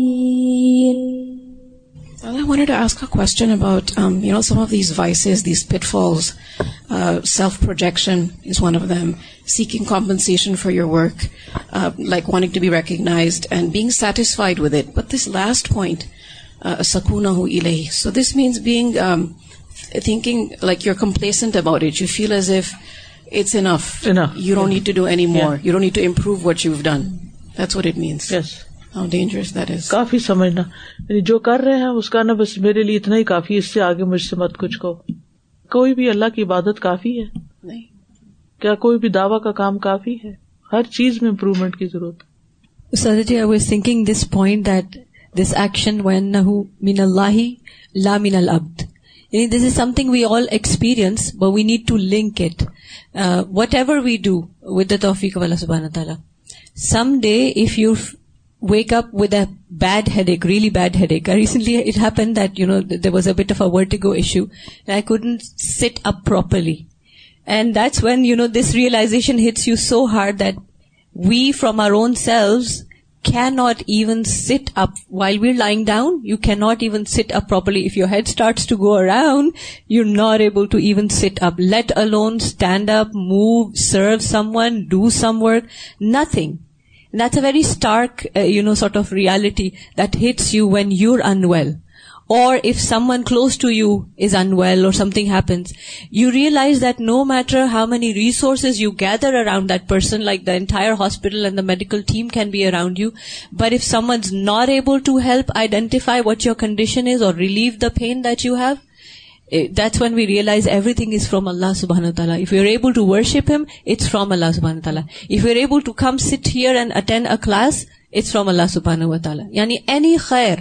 I wanted to ask a question about, some of these vices, these pitfalls. Self-projection is one of them. Seeking compensation for your work, like wanting to be recognized and being satisfied with it. But this last point, sakunahu ilayhi. So this means being, thinking like you're complacent about it. You feel as if it's enough. You don't need to do any more. You don't need to improve what you've done. That's what it means. Yes. How dangerous that is. کافی سمجھنا، جو کر رہے ہیں اس کا نا بس میرے لیے اتنا ہی کافی، اس سے آگے مجھ سے مت کچھ کہو. کوئی بھی اللہ کی عبادت کافی ہے؟ نہیں. کیا کوئی بھی دعویٰ کا کام کافی ہے؟ ہر چیز میں امپروومنٹ کی ضرورت ہے. Ustad ji, I was thinking this point that this action وَأَنَّهُ مِنَ اللَّهِ لَا مِنَ الْعَبْدِ. This is something we all experience, but we need to link it. Whatever we do with the tawfiq of Allah subhanahu wa ta'ala. Someday if you wake up with a bad headache, really bad headache. Recently it happened that, there was a bit of a vertigo issue and I couldn't sit up properly. And that's when, this realization hits you so hard that we from our own selves cannot even sit up. While we're lying down, you cannot even sit up properly. If your head starts to go around, you're not able to even sit up, let alone stand up, move, serve someone, do some work, nothing. And that's a very stark, sort of reality that hits you when you're unwell. Or if someone close to you is unwell or something happens, you realize that no matter how many resources you gather around that person, like the entire hospital and the medical team can be around you, but if someone's not able to help identify what your condition is or relieve the pain that you have, that's when we realize everything is from Allah subhanahu wa ta'ala. If we're able to worship Him, it's from Allah subhanahu wa ta'ala. If we're able to come sit here and attend a class, it's from Allah subhanahu wa ta'ala. Yani any khair.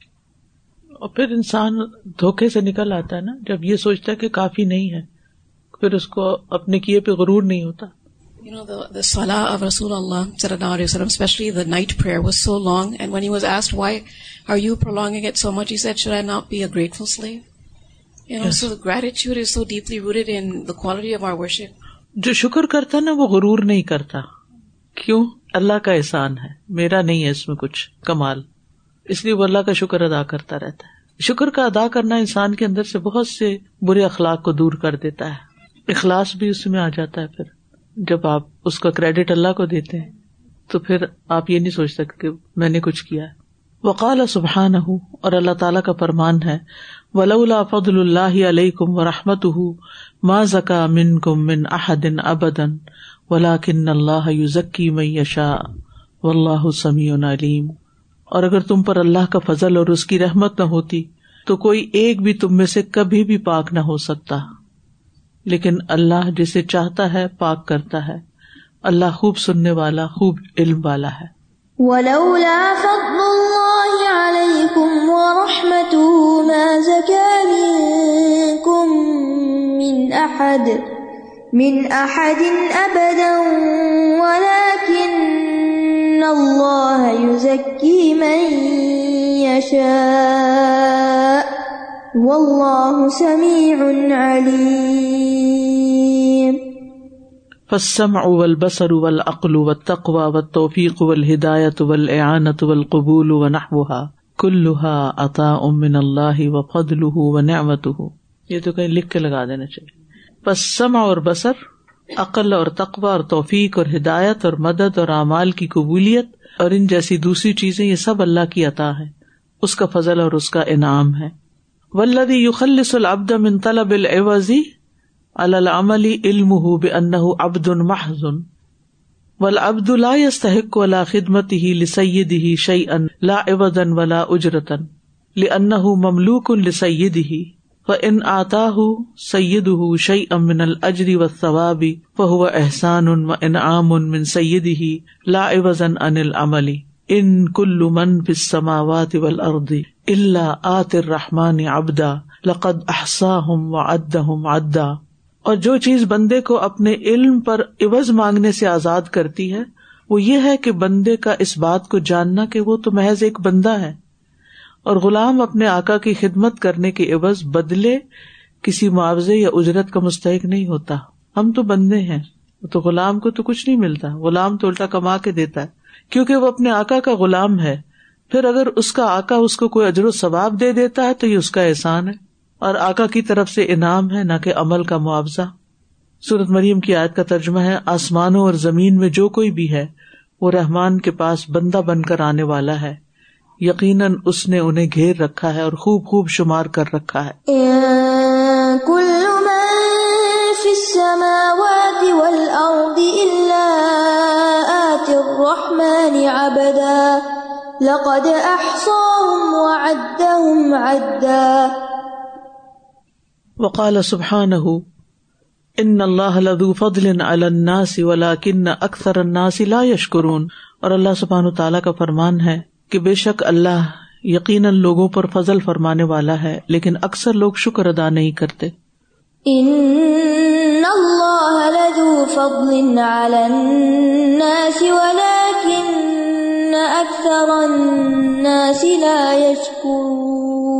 اور پھر انسان دھوکے سے نکل آتا ہے نا، جب یہ سوچتا ہے کہ کافی نہیں ہے، پھر اس کو اپنے کیے پہ غرور نہیں ہوتا. You know, the salah of Rasulullah sallallahu alaihi wasallam, especially the night prayer, was so long. And when he was asked, why are you prolonging it so much, he said, should I not be a grateful slave? You know, so the gratitude is so deeply rooted in the quality of our worship. جو شکر کرتا نا وہ غرور نہیں کرتا. کیوں؟ اللہ کا احسان ہے، میرا نہیں ہے اس میں کچھ کمال، اس لیے وہ اللہ کا شکر ادا کرتا رہتا ہے. شکر کا ادا کرنا انسان کے اندر سے بہت سے برے اخلاق کو دور کر دیتا ہے. اخلاص بھی اس میں آ جاتا ہے. پھر جب آپ اس کا کریڈٹ اللہ کو دیتے ہیں تو پھر آپ یہ نہیں سوچ سکتے کہ میں نے کچھ کیا ہے. وقال سبحانہ، اور اللہ تعالیٰ کا فرمان ہے، ولولا فضل اللہ علیکم ورحمتہ ما زکا منکم من احد ابدا ولکن اللہ یزکی من یشاء واللہ سمیع علیم. اور اگر تم پر اللہ کا فضل اور اس کی رحمت نہ ہوتی تو کوئی ایک بھی تم میں سے کبھی بھی پاک نہ ہو سکتا، لیکن اللہ جسے چاہتا ہے پاک کرتا ہے. اللہ خوب سننے والا، خوب علم والا ہے. ولولا فضل اللہ علیکم ورحمتہ ما زکا منکم من احد ابدا ولکن اللہ یزکی من یشاء واللہ سمیع علیم. فالسمع والبصر والعقل والتقوى والتوفیق والہدایۃ والإعانۃ والقبول ونحوها كلها عطاء من اللہ وفضلہ ونعمتہ. یہ تو کہیں لکھ کے لگا دینا چاہیے. پس سمع اور بصر، عقل اور تقوی اور توفیق اور ہدایت اور مدد اور اعمال کی قبولیت اور ان جیسی دوسری چیزیں، یہ سب اللہ کی عطا ہے، اس کا فضل اور اس کا انعام ہے. والذی یخلص العبد من طلب العوض علی العمل علمہ بأنہ عبد محض والعبد لا يستحق على خدمته لسیدہ شیئا لا عوضا ولا اجرتا لأنہ مملوک لسیدہ فإن آتاہ سیدہ شیئا من الأجر والثواب فہو احسان وانعام من سیدہ لا عوضا عن العمل. ان کل من فی السماوات والارض الا آتی الرحمن عبدا لقد احصاہم وعدہم عدا. اور جو چیز بندے کو اپنے علم پر عوض مانگنے سے آزاد کرتی ہے وہ یہ ہے کہ بندے کا اس بات کو جاننا کہ وہ تو محض ایک بندہ ہے، اور غلام اپنے آقا کی خدمت کرنے کے عوض بدلے کسی معاوضے یا اجرت کا مستحق نہیں ہوتا. ہم تو بندے ہیں، تو غلام کو تو کچھ نہیں ملتا، غلام تو الٹا کما کے دیتا ہے کیونکہ وہ اپنے آقا کا غلام ہے. پھر اگر اس کا آقا اس کو کوئی اجر و ثواب دے دیتا ہے تو یہ اس کا احسان ہے اور آقا کی طرف سے انعام ہے، نہ کہ عمل کا معاوضہ. سورۃ مریم کی آیت کا ترجمہ ہے، آسمانوں اور زمین میں جو کوئی بھی ہے وہ رحمان کے پاس بندہ بن کر آنے والا ہے، یقیناً اس نے انہیں گھیر رکھا ہے اور خوب خوب شمار کر رکھا ہے. کل من فی السماوات والارض الا آتی الرحمن عبدا لقد احصاهم وعدهم عدا. وقال سبحانہ ان اللہ لذو فضل علی الناس ولکن اکثر الناس لا یشکرون. اور اللہ سبحانہ تعالیٰ کا فرمان ہے کہ بے شک اللہ یقیناً لوگوں پر فضل فرمانے والا ہے لیکن اکثر لوگ شکر ادا نہیں کرتے. ان اللہ لذو فضل علی الناس ولکن اکثر الناس لا یشکرون.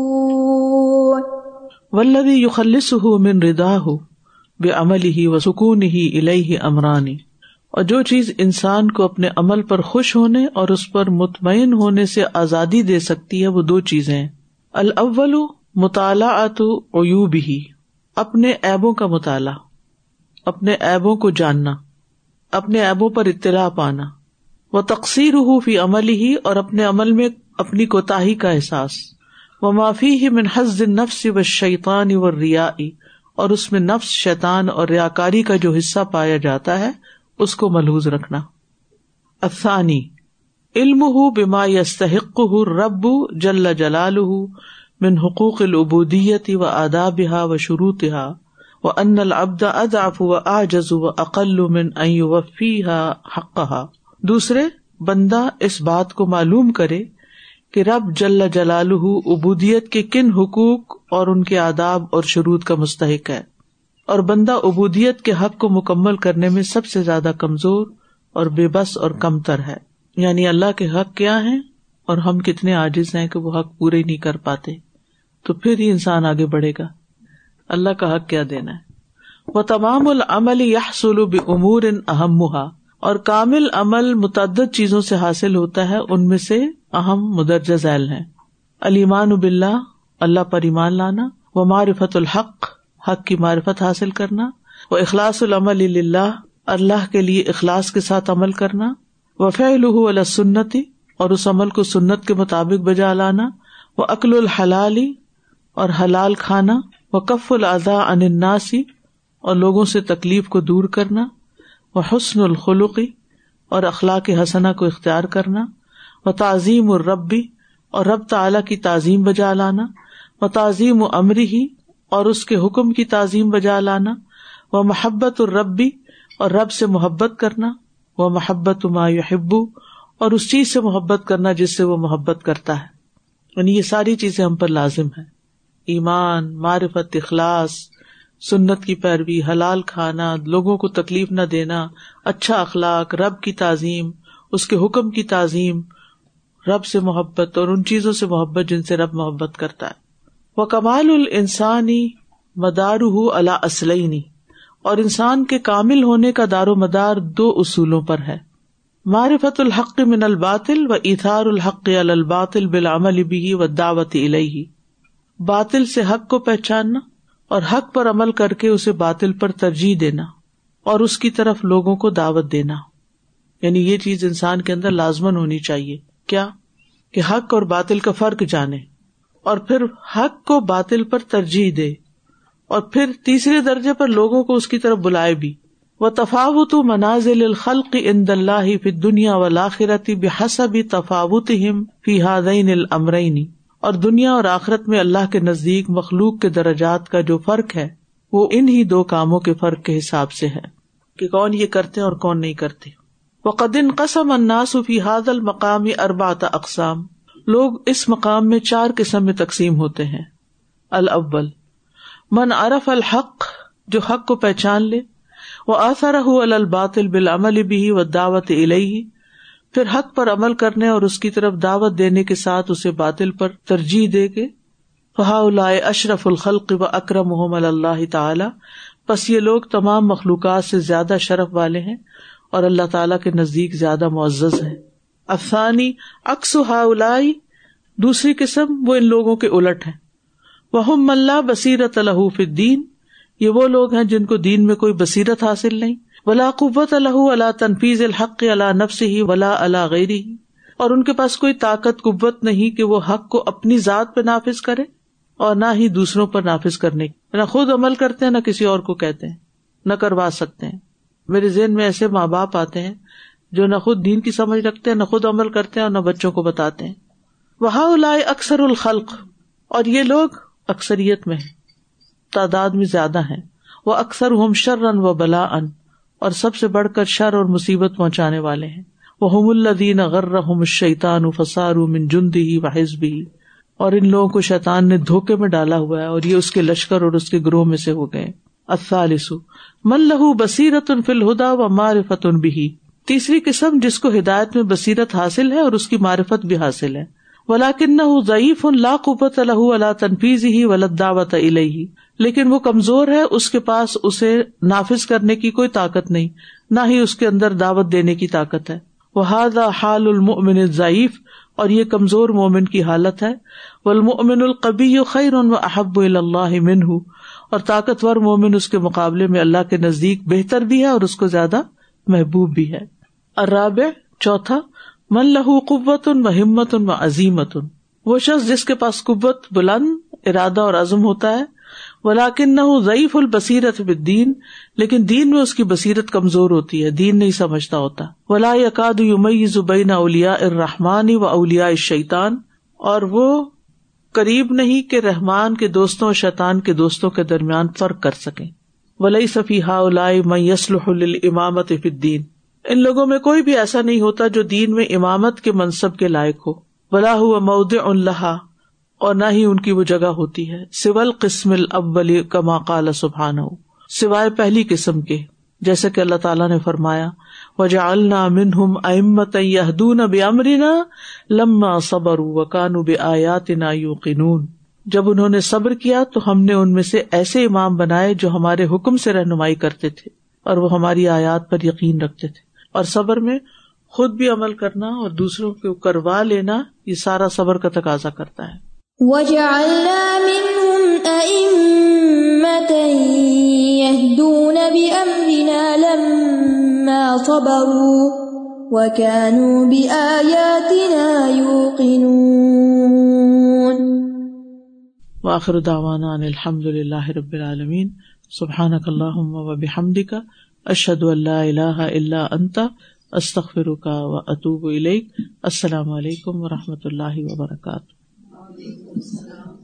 والذی یخلصہ من رضاہ بعملہ وسکونہ الیہ امران. اور جو چیز انسان کو اپنے عمل پر خوش ہونے اور اس پر مطمئن ہونے سے آزادی دے سکتی ہے وہ دو چیزیں ہیں. الاول مطالعۃ عیوبہ، اپنے عیبوں کا مطالعہ، اپنے عیبوں کو جاننا، اپنے عیبوں پر اطلاع پانا. وتقصیرہ فی عملہ، اور اپنے عمل میں اپنی کوتاہی کا احساس. وما فیہ من حظ النفس والشیطان والریاء، اور اس میں نفس، شیطان اور ریاکاری کا جو حصہ پایا جاتا ہے اس کو ملحوظ رکھنا. الثانی علمہ بما یستحقہ الرب جل جلالہ من حقوق العبودیۃ وآدابها وشروطها وان العبد اضعف واعجز واقل من ان یوفیها حقها. دوسرے، بندہ اس بات کو معلوم کرے کہ رب جل جلالہ عبودیت کے کن حقوق اور ان کے آداب اور شروط کا مستحق ہے، اور بندہ عبودیت کے حق کو مکمل کرنے میں سب سے زیادہ کمزور اور بے بس اور کمتر ہے. یعنی اللہ کے حق کیا ہیں اور ہم کتنے عاجز ہیں کہ وہ حق پورے نہیں کر پاتے. تو پھر ہی انسان آگے بڑھے گا. اللہ کا حق کیا دینا ہے. وَتَمَامُ الْعَمَلِ يَحْصُلُ بِأُمُورٍ أَهَمُّهَا، اور کامل عمل متعدد چیزوں سے حاصل ہوتا ہے، ان میں سے اہم مدرجہ ذیل ہیں. الایمان باللہ، اللہ پر ایمان لانا، ومعرفت الحق، حق کی معرفت حاصل کرنا، واخلاص العمل للہ، اللہ کے لیے اخلاص کے ساتھ عمل کرنا، وفعلہ علی السنۃ، اور اس عمل کو سنت کے مطابق بجا لانا، واکل الحلال، اور حلال کھانا، وکف الاذی عن الناس، اور لوگوں سے تکلیف کو دور کرنا، وحسن الخلق، اور اخلاق حسنہ کو اختیار کرنا، وتعظیم الرب، اور رب تعالی کی تعظیم بجا لانا، وتعظیم امرہ، اور اس کے حکم کی تعظیم بجا لانا، ومحبت الرب، اور رب سے محبت کرنا، ومحبت ما یحب، اور اس چیز سے محبت کرنا جس سے وہ محبت کرتا ہے. یعنی یہ ساری چیزیں ہم پر لازم ہیں. ایمان، معرفت، اخلاص، سنت کی پیروی، حلال کھانا، لوگوں کو تکلیف نہ دینا، اچھا اخلاق، رب کی تعظیم، اس کے حکم کی تعظیم، رب سے محبت اور ان چیزوں سے محبت جن سے رب محبت کرتا ہے. وکمال الانسان مدارہ علی اصلین، اور انسان کے کامل ہونے کا دار و مدار دو اصولوں پر ہے. معرفت الحق من الباطل و ایثار الحق علی الباطل بالعمل به والدعوۃ الیہ، باطل سے حق کو پہچاننا اور حق پر عمل کر کے اسے باطل پر ترجیح دینا اور اس کی طرف لوگوں کو دعوت دینا. یعنی یہ چیز انسان کے اندر لازمن ہونی چاہیے. کیا؟ کہ حق اور باطل کا فرق جانے، اور پھر حق کو باطل پر ترجیح دے، اور پھر تیسرے درجے پر لوگوں کو اس کی طرف بلائے بھی. وَتَفَاوُتُ مَنَازِلِ الْخَلْقِ عِنْدَ اللَّهِ فِي الدُّنْيَا وَالْآخِرَةِ بِحَسَبِ تَفَاوُتِهِمْ فِي هَذَيْنِ الْأَمْرَيْنِ، اور دنیا اور آخرت میں اللہ کے نزدیک مخلوق کے درجات کا جو فرق ہے وہ انہی دو کاموں کے فرق کے حساب سے ہے کہ کون یہ کرتے ہیں اور کون نہیں کرتے. وَقَدْ انْقَسَمَ النَّاسُ فِي هَذَا الْمَقَامِ 4 اقسام، لوگ اس مقام میں 4 قسم میں تقسیم ہوتے ہیں. الاول من عرف الحق، جو حق کو پہچان لے، وآثرہ علی الباطل بالعمل به والدعوۃ الیہ، پھر حق پر عمل کرنے اور اس کی طرف دعوت دینے کے ساتھ اسے باطل پر ترجیح دے کے. فہؤلاء اشرف الخلق واکرمہم علی اللہ تعالی، پس یہ لوگ تمام مخلوقات سے زیادہ شرف والے ہیں اور اللہ تعالیٰ کے نزدیک زیادہ معزز ہیں. الثانی عکس ہؤلاء، دوسری قسم وہ ان لوگوں کے الٹ ہیں. وہم من لا بصیرۃ لہ فی الدین، یہ وہ لوگ ہیں جن کو دین میں کوئی بصیرت حاصل نہیں. ولا قوت لہ علی تنفیذ الحق علی نفسہ ولا علی غیرہ، اور ان کے پاس کوئی طاقت قوت نہیں کہ وہ حق کو اپنی ذات پہ نافذ کرے اور نہ ہی دوسروں پر نافذ کرنے، نہ خود عمل کرتے ہیں نہ کسی اور کو کہتے ہیں، نہ کروا سکتے ہیں. میرے ذہن میں ایسے ماں باپ آتے ہیں جو نہ خود دین کی سمجھ رکھتے ہیں، نہ خود عمل کرتے ہیں اور نہ بچوں کو بتاتے ہیں. وہؤلاء اکثر الخلق، اور یہ لوگ اکثریت میں ہیں، تعداد میں زیادہ ہیں. وَأَكْثَرُهُمْ شَرًّا وَبَلَاءً، اور سب سے بڑھ کر شر اور مصیبت پہنچانے والے ہیں. وَهُمُ الَّذِينَ غَرَّهُمُ الشَّيْطَانُ فَصَارُوا مِن جُنْدِهِ وَحِزْبِهِ، اور ان لوگوں کو شیطان نے دھوکے میں ڈالا ہوا ہے اور یہ اس کے لشکر اور اس کے گروہ میں سے ہو گئے. الثالث من له بصیرۃ فی الہدی ومعرفۃ بہ، تیسری قسم جس کو ہدایت میں بصیرت حاصل ہے اور اس کی معرفت بھی حاصل ہے. وَلَكِنَّهُ ضَعِيفٌ لَا قُوَّةَ لَهُ عَلَىٰ تَنفِيذِهِ وَلَا الدَّعْوَةَ إِلَيْهِ، لیکن وہ کمزور ہے، اس کے پاس اسے نافذ کرنے کی کوئی طاقت نہیں، نہ ہی اس کے اندر دعوت دینے کی طاقت ہے. وَهَذَا حَالُ الْمُؤْمِنِ الضَّعِيفِ، اور یہ کمزور مومن کی حالت ہے. وَالْمُؤْمِنُ الْقَوِيُّ خَيْرٌ وَأَحَبُّ إِلَى اللَّهِ مِنْهُ، اور طاقتور مومن اس کے مقابلے میں اللہ کے نزدیک بہتر بھی ہے اور اس کو زیادہ محبوب بھی ہے. الرابع، چوتھا، من لہ قوت و ہمت و عزیمت، وہ شخص جس کے پاس قوت، بلند ارادہ اور عزم ہوتا ہے. ولکنہ ضعیف البصیرۃ بالدین، لیکن دین میں اس کی بصیرت کمزور ہوتی ہے، دین نہیں سمجھتا ہوتا. ولا یکاد یمیز بین اولیاء الرحمن و اولیاء الشیطان، اور وہ قریب نہیں کہ رحمان کے دوستوں اور شیطان کے دوستوں کے درمیان فرق کر سکیں. ولیس فی ہؤلاء من یصلح للامامۃ فی الدین، ان لوگوں میں کوئی بھی ایسا نہیں ہوتا جو دین میں امامت کے منصب کے لائق ہو. ولا هو موضع لها، اور نہ ہی ان کی وہ جگہ ہوتی ہے. سوى القسم الاول كما قال سبحانہ، سوائے پہلی قسم کے، جیسے کہ اللہ تعالیٰ نے فرمایا وَجَعَلْنَا مِنْهُمْ أَئِمَّةً يَهْدُونَ بِأَمْرِنَا لَمَّا صَبَرُوا وَكَانُوا بِآيَاتِنَا يُوقِنُونَ، جب انہوں نے صبر کیا تو ہم نے ان میں سے ایسے امام بنائے جو ہمارے حکم سے رہنمائی کرتے تھے اور وہ ہماری آیات پر یقین رکھتے تھے. اور صبر میں خود بھی عمل کرنا اور دوسروں کو کروا لینا، یہ سارا صبر کا تقاضا کرتا ہے. وَجَعَلْنَا مِنْهُمْ أَئِمَّةً يَهْدُونَ بِأَمْرِنَا لَمَّا صَبَرُوا وَكَانُوا بِآيَاتِنَا يُوقِنُونَ. وآخر دعوانا ان الحمد للہ رب العالمین. سبحانک اللہم وبحمدک، اشہد ان لا الہ الا انت، استغفرک واتوب الیک. السلام علیکم ورحمۃ اللہ وبرکاتہ.